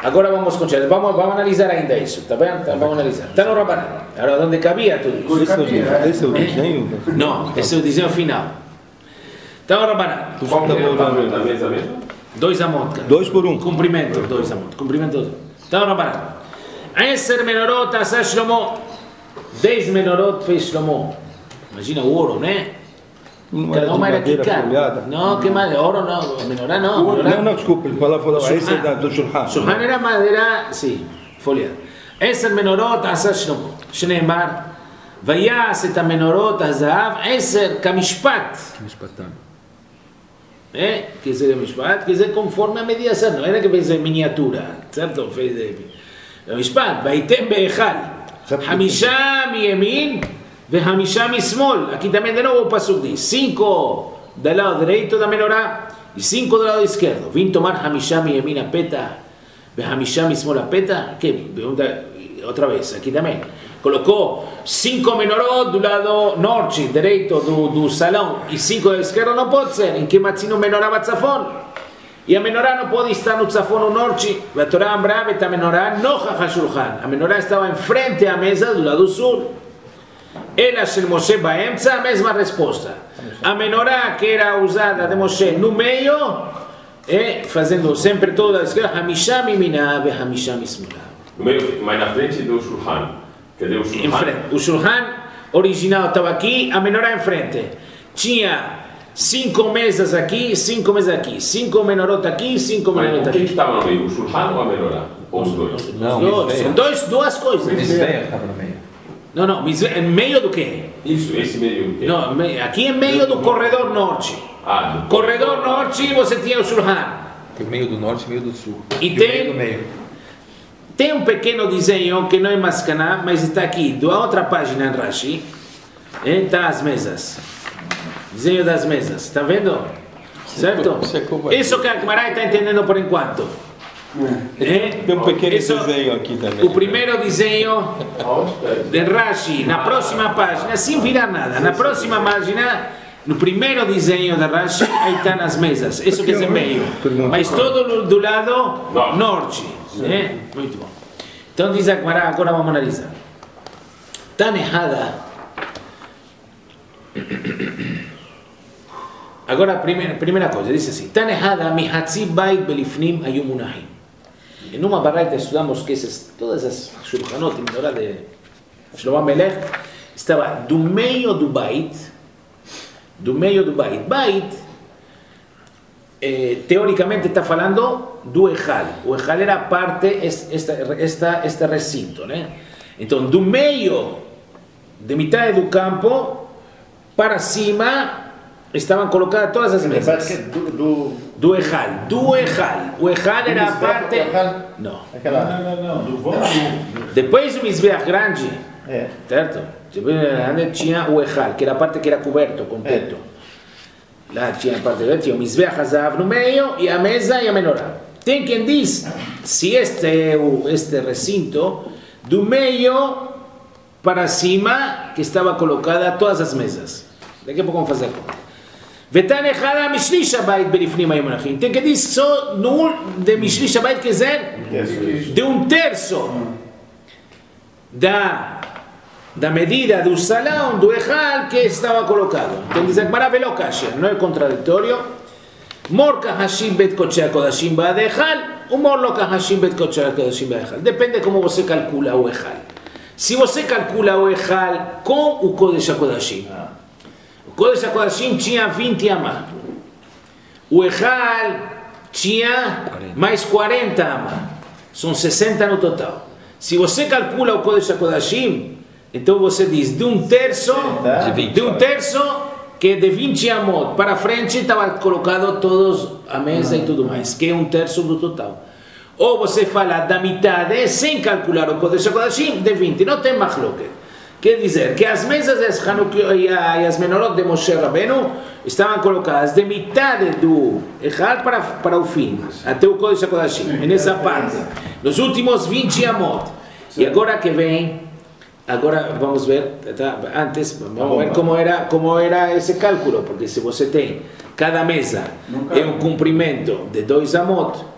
Agora vamos continuar, vamos, vamos analisar ainda isso, tá bem? Tá, vamos analisar. Está no Rabanan, agora onde cabia tudo isso. Esse é o desenho? Não, esse é o desenho final. Está no Rabanan. Qual que é o tamanho da mesa mesmo? Dois amot. Dois por um. Comprimento, dois amot. Comprimento. Está no Rabanan. Eser menorot asa Shlomo. Dez menorot fez Shlomo. Imagina o ouro, né? Cada uma era quicada. Não, que mais? Ouro não, menorá não. Menorá. Não, não, desculpa, ele falava, falava, esse é do Shulchan. Shulchan era madeira, sim, folhada. Eser menorot asa Shlomo. Shneimar, vayas et menorot azav, eser kamishpat. Kamishpatam. É, quer dizer, kamishpat, quer dizer, conforme a mediação, não era que fez em miniatura, certo? Fez de kamishpat, vaitem be'echal, hamisha miyemin, Vehamisha mismol, aqui também de novo o pasuk diz, cinco do lado direito da menorá e cinco do lado esquerdo. Vim tomar Hamisha miyemin a peta, Vehamisha mismol a peta, que outra vez, aqui também. Colocou cinco menorot do lado norte, direito do, do salão e cinco do esquerdo, não pode ser. Em que matzino menorá batzafon? E a menorá não pode estar no tzafon no norte. A Torá ambrava a menorá nocha hashulchan. A menorá estava em frente à mesa do lado sul. Ela shel Moshe baemtza, a mesma resposta. A menorá que era usada de Moshe no meio, é fazendo sempre toda a esquerda, Hamisha mimina ve Hamisha mismula. No meio, mas na frente do Shulchan. Cadê o Shulchan? Em frente. O Shulchan original estava aqui, a menorá em frente. Tinha cinco mesas aqui, cinco mesas aqui, cinco menorot aqui, cinco menorot aqui. Quem estava no meio, o Shulchan ou a menorá? Ou os dois? Não, os dois. São dois, duas coisas. O Mizbeach estava no meio. Não, não, em meio do quê? Isso, esse meio do quê? Não, aqui em meio do corredor norte. Ah, do corredor norte você tinha o Shulchan. Tem o meio do norte e o meio do sul. E, e tem, o meio do meio. Tem um pequeno desenho que não é mascaná, mas está aqui, da outra página em Rashi. Está as mesas. Desenho das mesas, está vendo? Certo? Isso que a Gemara está entendendo por enquanto. É. Tem um pequeno Isso, desenho aqui também. O primeiro desenho de Rashi, na próxima página, sem virar nada, na próxima página, no primeiro desenho de Rashi, aí estão as mesas. Isso que é meio. Mas todo do lado norte. É? Muito bom. Então diz a Gemara, agora vamos analisar. Tan errada. Agora, primeira, primeira coisa, diz assim: Tan errada, mihatzi bait belifnim ayumunahim. Em uma barraita estudamos que esses, todas as shulchanot, em hora de Shlomo Melech, estava do meio do bait, do meio do bait. Bait, eh, teoricamente está falando do ejal. O ejal era parte, esta, esta, este recinto, né? Então, do meio, de metade do campo, para cima, estavam colocadas todas as mesas. Do, do, do ejal, do ejal. O ejal era a parte... Não. Não, não, não. Do volume. Depois do Mizbeach grande, é. certo? Depois do grande tinha o ejal, que era a parte que era coberto, com teto. É. Lá tinha a parte que tinha o Mizbeach Hazav no meio, e a mesa e a menorá. Tem quem diz, se este é o, este recinto, do meio para cima, que estava colocada todas as mesas. Daqui a pouco vamos fazer a conta. Vetan echada mishlish habayit belifnim hayumunachim. Tem que dizer só no de mishlish habayit, quer dizer de um terço da da medida do salão do ejal que estava colocado. Tem que dizer maravilhoso, kasher, não é contraditório. Morka hashim bet kodesh kodashim ba'ad ejal, o morloka hashim bet kodesh kodashim ba'ad ejal. Depende como você calcula o ejal. Se você calcula o ejal com o kodesh kodashim, o Kodesh HaKodashim tinha vinte amá. O Ejal tinha mais quarenta amá. São sessenta no total. Se você calcula o Kodesh HaKodashim, então você diz de um terço, de um terço que de vinte amot para frente estava colocado todos a mesa e tudo mais, que é um terço do total. Ou você fala da metade sem calcular o Kodesh HaKodashim de vinte, não tem machloket. Quer dizer que as mesas e as menorot de Moshe Rabbeinu estavam colocadas de metade do Ejal para, para o fim, até o Kodesh HaKodashim, nessa parte, nos últimos vinte amot. E agora que vem, agora vamos ver, tá? Antes, vamos ver como era, como era esse cálculo, porque se você tem, cada mesa é um comprimento de dois amot,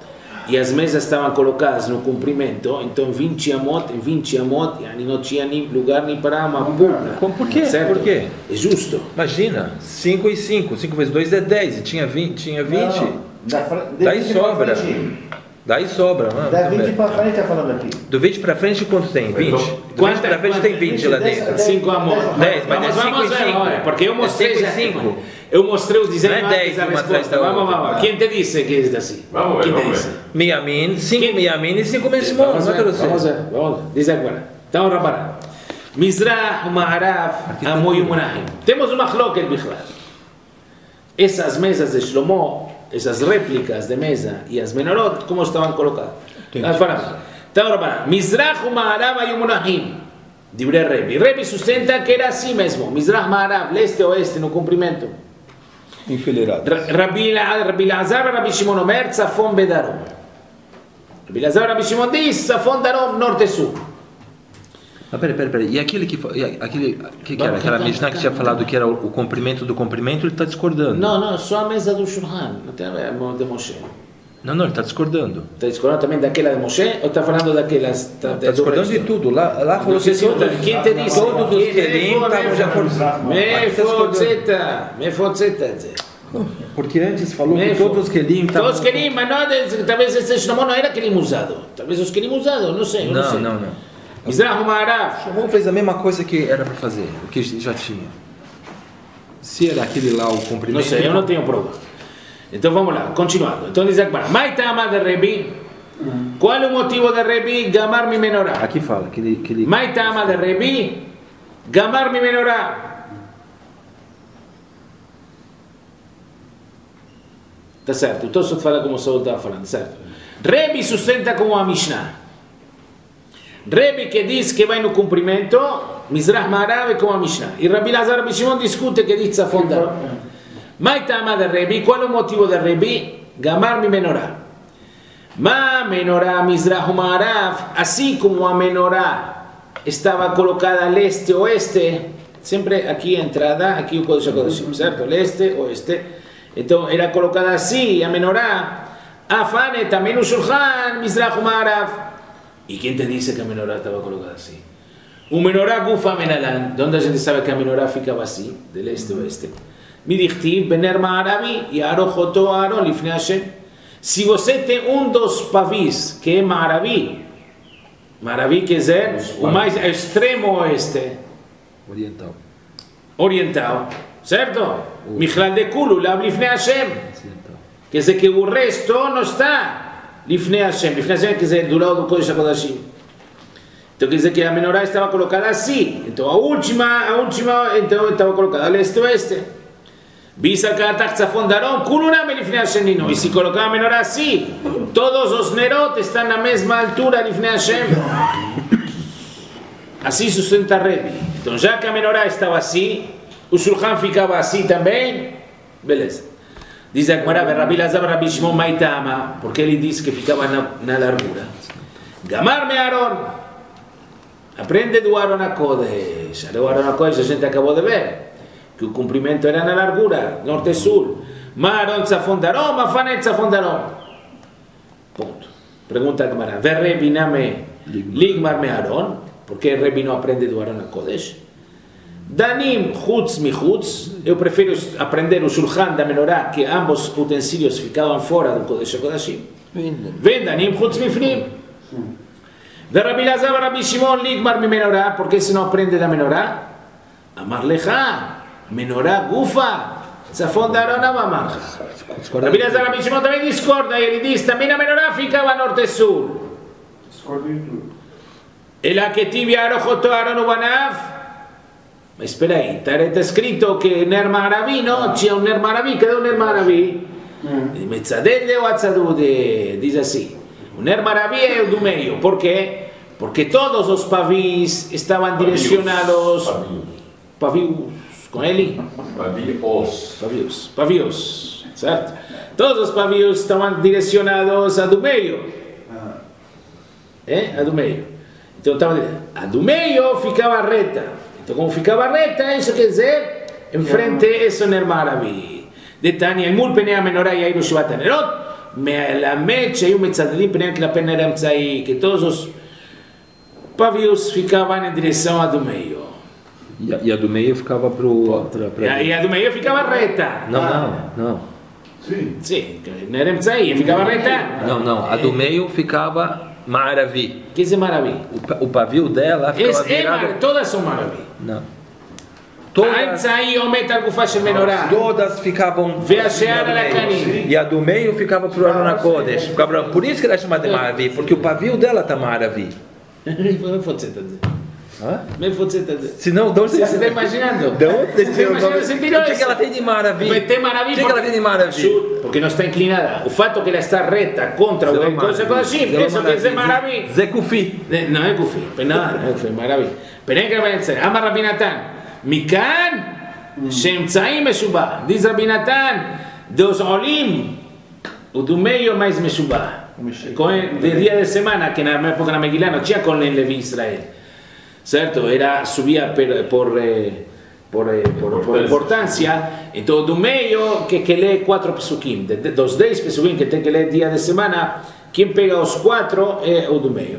e as mesas estavam colocadas no comprimento, então vinte amot, vinte amot, e não tinha nem lugar nem para uma pulga. Como, por quê? Certo? Por quê? É justo. Imagina, cinco e cinco, cinco vezes dois é dez, e tinha vinte. Tinha vinte. Não, da, daí sobra. Daí sobra, mano. Da vinte para frente está falando aqui. Do vinte para frente quanto tem? vinte? Do vinte para frente tem vinte lá dentro. cinco amot. dez, mas é cinco e cinco. Porque eu mostrei é cinco. Eu mostrei o desenho não é dez, da resposta. Vamos, vamos. Quem te disse que é assim? Vamos ver, vamos ver. Miyamin, cinco Miyamin e cinco Mensimon. Vamos ver, vamos ver. Diz agora. Então, reparar. Mizrah, Ma'arav, Amo e Munahim. Temos uma chloket bichlal. Essas mesas de Shlomo, essas réplicas de mesa e as menorot, como estavam colocadas? Então, reparar. Mizrah, Ma'arav, Amo e Munahim. Dibre Rebbe. Rebbe sustenta que era assim mesmo. Mizrah, Ma'arav, leste, oeste, no comprimento. Enfileirado. Rabbi Lazar, Rabbi Shimon Omer, Tzafon Bedarom. Rabbi Lazar, Rabbi Shimon diz, Tzafon Darom, norte e sul. Mas peraí, peraí, peraí. E aquele que, aquele, que, que era? Aquela Mishnah que tinha falado que era o, o comprimento do comprimento, ele está discordando. Não, não, só a mesa do Shulchan, não tem a de Moshe. Não, não, ele está discordando. Está discordando também daquela de Moshe ou está falando daquelas... Está discordando de tudo. Lá, lá falou que todos, quem te disse? Todos os Kelim estavam de acordo. Me fotzeta, me fotzeta. Porque antes falou que todos os Kelim estavam... Todos os Kelim, mas não, talvez esse Shlomo não era Kelim usado. Talvez os Kelim usados, não sei. Não, não, sei. não, não. Mizrah Ma'arav. Shlomo fez a mesma coisa que era para fazer, o que já tinha. Se era aquele lá o comprimento... Não sei, eu não tenho prova. Então vamos lá, continuando. Então diz agora, Maitama de Rebi, qual é o motivo de Rebi gamar mi menorá? Aqui fala, que ele... Que ele... Maitama de Rebi, gamar mi menorá. Tá certo, o Tosfot fala como o Saul estava falando, certo? Rebi sustenta como a Mishnah. Rebi que diz que vai no cumprimento, Mizrah Ma'arav é como a Mishnah. E Rabbi Lazar Rabbi Shimon discute que diz Tzafon Darom. Maitama de Rebi, qual é o motivo de Rebi? Gamar mi menorá. Ma menorá Mizrah Ma'arav, assim como a menorá estava colocada leste oeste, sempre aqui a entrada, aqui o Kodesh HaKodeshim, certo? Leste, oeste. Então era colocada assim, a menorá. Afane também no Shulchan, Mizrah Ma'arav. E quem te disse que a menorá estava colocada assim? O menorá Gufa Menalan, de onde a gente sabe que a menorá ficava assim, de leste oeste. Midichtiv, Bener Ma'aravi, e Arochoto Aaron, Lifnei Hashem. Se você tem um dos pavis, que é Ma'aravi, Ma'aravi quer dizer o mais extremo oeste, oriental, oriental, certo? Michlal de Kulu, Lav Lifnei Hashem. Quer dizer que o resto não está Lifnei Hashem. Lifnei Hashem quer dizer do lado do Kodesh HaKodashim. Então quer dizer que a menorá estava colocada assim. Então a última, a última, então estava colocada leste-oeste. Bisa Katak Tzafon Darom, Kuluna Lifnei Hashem Nino. E se colocar a menorá assim, todos os Nerot estão na mesma altura Lifnei Hashem. Assim sustenta Rebi. Então já que a menorá estava assim, o Shulchan ficava assim também, beleza. Diz a Gemara, Rabbi Lazar Rabbi Shimon Maitama, porque ele disse que ficava na, na largura. Gamar me Aaron. Aprende do Aaron HaKodesh. O Aaron HaKodesh a gente acabou de ver. Que o comprimento era na largura, norte e sul. Ma'aron Tzafon Darom, Afanet Tzafon Darom. Ponto. Pergunta a Gemara, Ver Rebi Name Ligmar me Aaron, porque Rebi não aprende do Aaron HaKodesh? Danim Chutz mi Chutz, eu prefiro aprender o Shulchan da menorá, que ambos utensílios ficavam fora do Kodesh HaKodashim. Vem Danim Chutz mi Fnim. Ver Rabbi Lazar Rabbi Shimon Ligmar mi menorá, porque se não aprende da menorá? Amar lecha. Menorá Gufa, Tzafon Darom Amamarcha. Rabbi Lazar Rabbi Shimon também discorda, e ele diz, também a menorá ficava norte e sul. Discorda em tudo. Ela que tive Arochoto Aaron Ubanav. Mas espera aí, está escrito que Ner Ma'aravi, não? Tinha um Ner Ma'aravi, cadê o Ner Ma'aravi? Metzadele ou Atzadude? Diz assim, o Ner Ma'aravi é o do meio, por quê? Porque todos os pavis estavam direcionados... Pavios. Com ele? Pavios. Pavios. Pavios. Certo? Todos os pavios estavam direcionados a do meio. É? A do meio. Então, estava a do meio ficava reta. Então, como ficava reta, isso quer dizer, em frente, isso é Ner Ma'aravi. De Tânia, Mul Penei a Menorá e Airu Shivat Nerot, Melamed שהיו מצדדים פניהם כלפי נר האמצעי, que todos os pavios ficavam em direção à do meio. E a, e a do meio ficava pro... Pra, pra... E a do meio ficava reta. Não, não, não. Sim. Sim, não era aí, ficava reta. Não, não, a do meio ficava Maravi. Que é Maravi? O, o pavio dela ficava Esse virado... É, todas são Maravi. Não. Todas, todas ficavam e a do meio ficava pro Arona Kodesh. Ficava, por isso que ela é chamada de Maravi, porque o pavio dela tá Maravi. Senão, de onde você está imaginando? De onde você está imaginando? O que ela tem de Maravi? O que ela tem de Maravi? Porque não está inclinada. O fato que ela está reta contra o coisa assim, isso que é Maravi. Zé Kufi. Não é Kufi, não é Maravi. Peraí que vai dizer, Amar Rabbi Natan. מכאן שאמצעי משובח, diz Rabbi Natan, dos olim, o do meio mais משובח, de dia de semana, que na época na Megilá não tinha Kohen Levi Israel, certo? Era, subia per, por, por, por, por importância, então do meio, que, que lê quatro pesukim, dos dez pesukim que tem que ler dia de semana, quem pega os quatro é o do meio.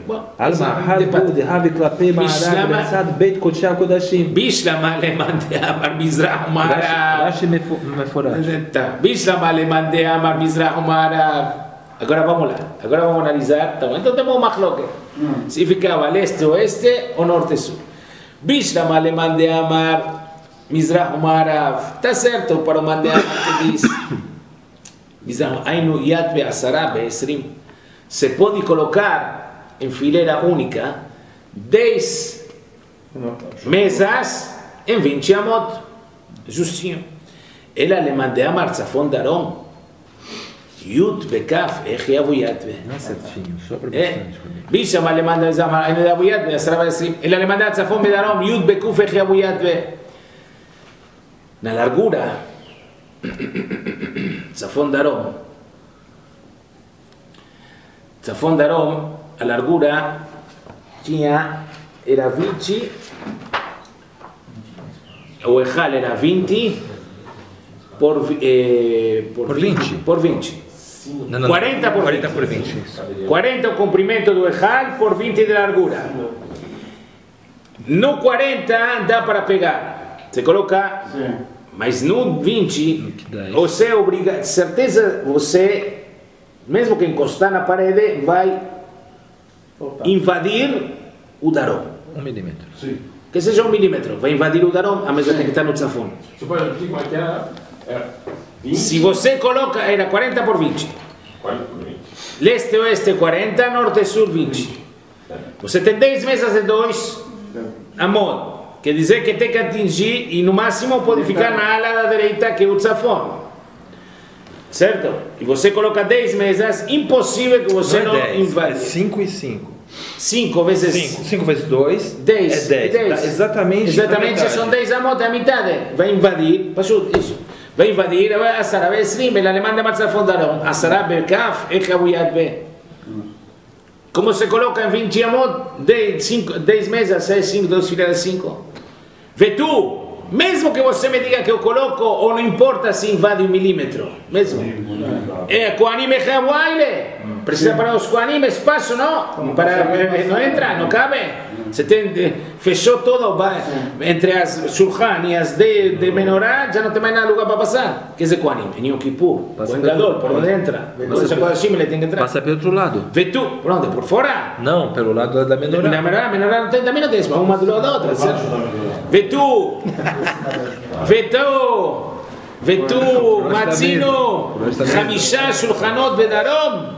Bishlama lemande amar Mizrach Umarav. Bishlama lemande amar Mizrach Umarav. Agora vamos lá, agora vamos analisar. Então temos uma machloket. Se ficava leste, oeste ou norte, sul. Bishlama lemande amar Mizrach Umarav. Está certo para o mande amar que diz. Diz, Ainu yad be'asara be'esrim. Se pode colocar em fileira única dez mesas em vinte amot, justinho. Ela le mandei a Marzafon Darom, Yud Bekaf, Echi Avuyatve. Não é certinho, só para bastante. Bicha, mas le mandei a Avuyatve, ela le mandei a Marzafon Darom, Yud Bekuf, Echi Avuyatve. Na largura, Zafon Darom. Zafon Darom, a largura tinha, era vinte, o Ejal era vinte por, eh, por, por vinte. Por vinte. Não, não, quarenta por quarenta vinte. Por vinte. quarenta o comprimento do Ejal por vinte de largura. No quarenta dá para pegar. Você coloca, sim. Mas no vinte, você obriga, certeza você. Mesmo que encostar na parede, vai invadir o darom. Um milímetro. Sim. Que seja um milímetro. Vai invadir o darom, a mesa tem que estar no tzafon. Se você coloca, era quarenta por vinte. quarenta por vinte. Leste, oeste, quarenta, norte, sul, vinte. Você tem dez mesas de dois amot. Quer dizer que tem que atingir, e no máximo pode ficar na ala da direita, que é o tzafon. Certo? E você coloca dez mesas, impossível que você não, não invade. cinco e cinco. cinco vezes cinco. cinco vezes dois dez. É dez. Tá exatamente. Exatamente, são dez amot, a metade. Vai invadir, pashut, isso. Vai invadir, vai asara, vai esrim, ela le manda Marzafon Darom. Asara berkaf, echavuyat be. Como se coloca em vinte amot, dez mesas, seis, cinco, duas fileiras, cinco. Vê tu. Mesmo que você me diga que eu coloco, ou não importa se invade um milímetro, mesmo. É, Kohanim e Hawaile. Precisa para os Kohanim espaço, não? Para, não entra, não cabe. Você tem, fechou todo, entre as Shulchan e as de, de Menorá, já não tem mais nada lugar para passar. Que é esse Kohanim? Em Yom Kippur, o engador, por onde entra? Você já pode ele tem que entrar. Passa pelo outro lado. Vê tu, por onde? Por fora? Não, pelo lado da Menorá. Na Menorá, Menorá não tem, também não tem, mas uma do lado da outra, certo? Vê tu, vê tu, vê tu, Matzino, Chamisha Shulchanot Bedarom.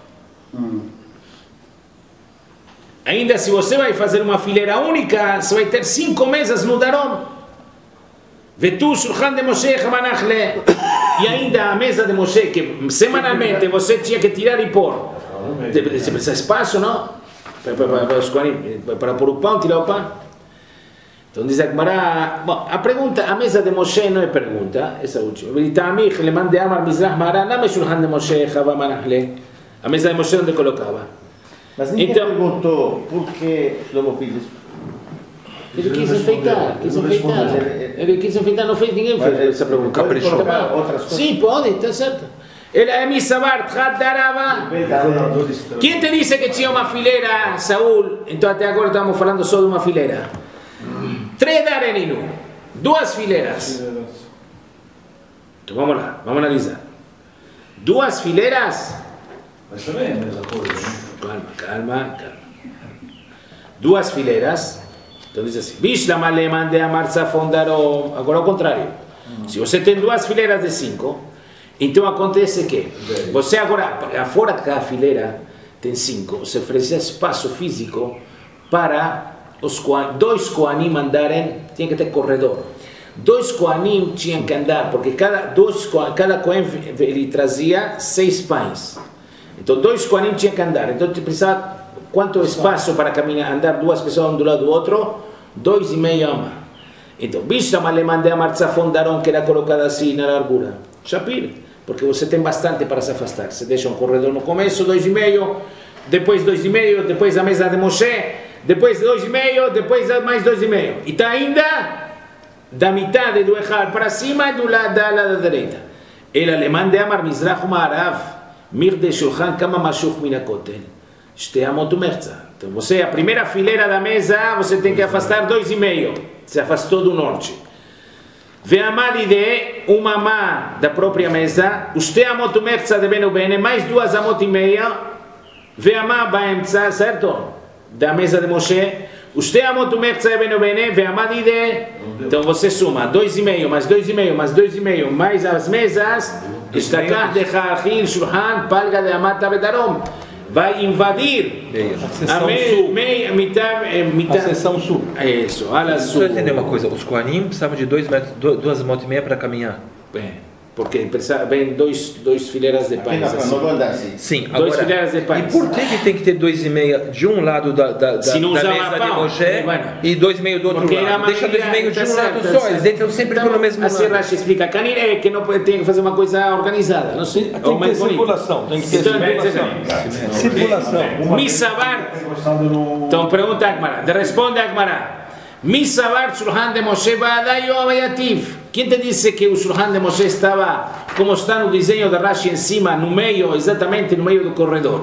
Ainda se você vai fazer uma fileira única, você vai ter cinco mesas no Darom. Vê tu, Shulchan de Moshe Hamanachle. E ainda a mesa de Moshe, que semanalmente você tinha que tirar e pôr. Você precisa de espaço, não? Para, para, para, para pôr o pão, tirar o pão. Então diz a Gemara, bom, a pergunta, a mesa de Moshe não é pergunta, essa última. Veritamich, le mande amar Mizrach Mara, não é Shulchan de Moshe Hamanachle. A mesa de Moshe onde colocava. Mas ninguém então, perguntou por que Shlomo fez isso. Ele quis enfeitar, quis enfeitar. Ele quis enfeitar, não fez, ninguém fez essa pergunta. Pode colocar outras coisas? Sim, pode, está certo. El Misabar Daraba. ¿Quién te dice que tinha uma fileira, Saúl? Então até agora estamos falando só de uma fileira. Três dareninu, duas fileiras. Então vamos lá, vamos analisar. Duas fileiras. Mas também é a mesma coisa, né? Calma, calma, calma. Duas fileiras. Então diz assim: Bishlam aleman de amarza fondarom. Agora ao contrário. Se você tem duas fileiras de cinco, então acontece que você agora, fora de cada fileira, tem cinco. Você oferece espaço físico para os dois Koanim andarem, tinha que ter corredor. Dois Koanim tinham que andar, porque cada, dois, cada Kohen ele trazia seis pães. Então dois Koanim tinham que andar. Então você precisava, quanto espaço para caminhar, andar duas pessoas um do lado do outro? Dois e meio ama. Então, Bishlam alemã de Amartzafon Daron, que era colocado assim na largura. Shapir, porque você tem bastante para se afastar. Você deixa um corredor no começo, dois e meio, depois dois e meio, depois a mesa de Moshe, depois dois e meio, depois mais dois e meio. E está ainda da metade do Echal para cima e do lado da, da direita. El alemã de Amar Mizrach Ma'arav, Mir de Shulchan Kama Mashuch Minakotel, Shte-Amot Umerza. Então você, a primeira fileira da mesa, você tem que afastar dois e meio. Se afastou do norte. Ve'amadi de uma má da própria mesa, Shte Amot Umerza de Beno Bene, mais duas amot e meia, Ve'amá Baemza, certo? Da mesa de Moshe, Shte Amot Umerza de Beno Bene, Ve'amadi de. Então você suma dois e meio, mais dois e meio, mais dois e meio, mais as mesas, Estakar de Chachil Shulchan, Palga de Amat Abedarom. Vai invadir a, a, me, me, mitad, mitad, a seção sul. Isso, ala sul. Deixa eu entender uma coisa, os Kohanim precisavam de dois metros, duas motos e meia para caminhar. Bem, porque vem dois, dois fileiras de pães. Assim. Sim, dois agora, fileiras de pães. E por que, que tem que ter dois e meia de um lado da, da, da, Se não da usar mesa pão, de Moshe bueno, e dois e meio do outro lado? Deixa dois e meio de um lado só, eles entram sempre então, pelo mesmo assim lado. Rashi explica, Canir é que não tem que fazer uma coisa organizada, não sei. Tem que ter circulação, tem que ter circulação. Circulação. Misavar. Então pergunta a Agmará, responde a Agmará. Misavar Shulchan de Moshe Ba'adai ou Abayativ. Quem te disse que o Shulchan de Moshe estava, como está no desenho de Rashi em cima, no meio, exatamente no meio do corredor?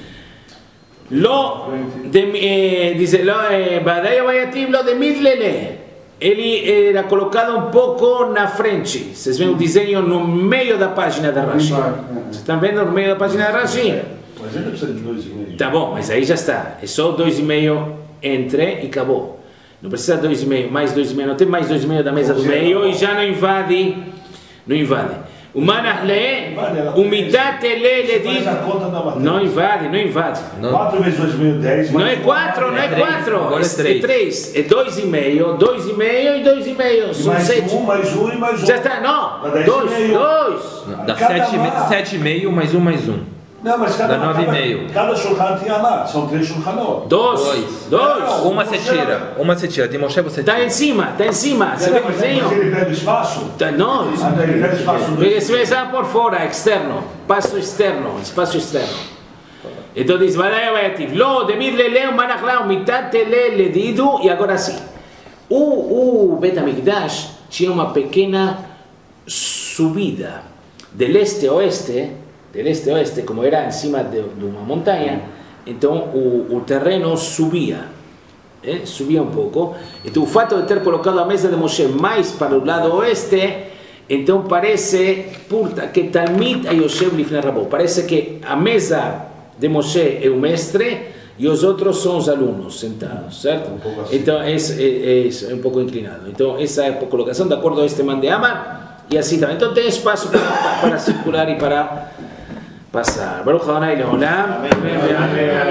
Lo de, diz lo Ba'adai ou Abayativ, lo de Midlele. Ele era colocado um pouco na frente. Vocês veem o desenho no meio da página da Rashi. Vocês estão vendo no meio da página da Rashi? Mas ele precisa de dois e meio. Tá bom, mas aí já está. É só dois e meio entre e acabou. Não precisa dois e meio, mais dois e meio, não tem mais dois e meio da mesa do meio e já não invade, não invade. O Manahle, o Midatele, ele diz, não invade, não invade. quatro vezes dois e meio, dez. Não é quatro, não é quatro, é três, é dois e meio, dois e meio e dois e meio, são sete. Um, mais um e mais um. Já está, não, dois, dois. Dá sete e meio, mais um, mais um. Não, mas cada, dá nove e meio. Cada shulchan tinha lá, são três shulchanot. Dois. Dois. Dois. Uma você tira, uma você tira. Tem Moshe, você tira. Está em cima, está em cima. Você vê o desenho? Mas ele pega espaço? Tá, não. Ah, ele pega espaço. Esse vai estar por fora, externo. Espaço externo, espaço externo. Então diz, vai vai ativo. Lo, de mir leleu, manachlau, mitate le, ledido. E agora sim. O, o Bet HaMikdash tinha uma pequena subida. De leste a oeste, del este a oeste, como era em cima de, de uma montanha, então o, o terreno subia, eh? subia um pouco. Então o fato de ter colocado a mesa de Moshe mais para o lado oeste, então parece que Talmid Ayoshev Lifnei Rabbo, parece que a mesa de Moshe é o mestre e os outros são os alunos sentados, certo? Um assim. Então é, é, é, é um pouco inclinado. Então essa é a colocação de acordo a este man de Amar e assim também. Então tem espaço para, para circular e para passar. Baruch Adonai Leolam.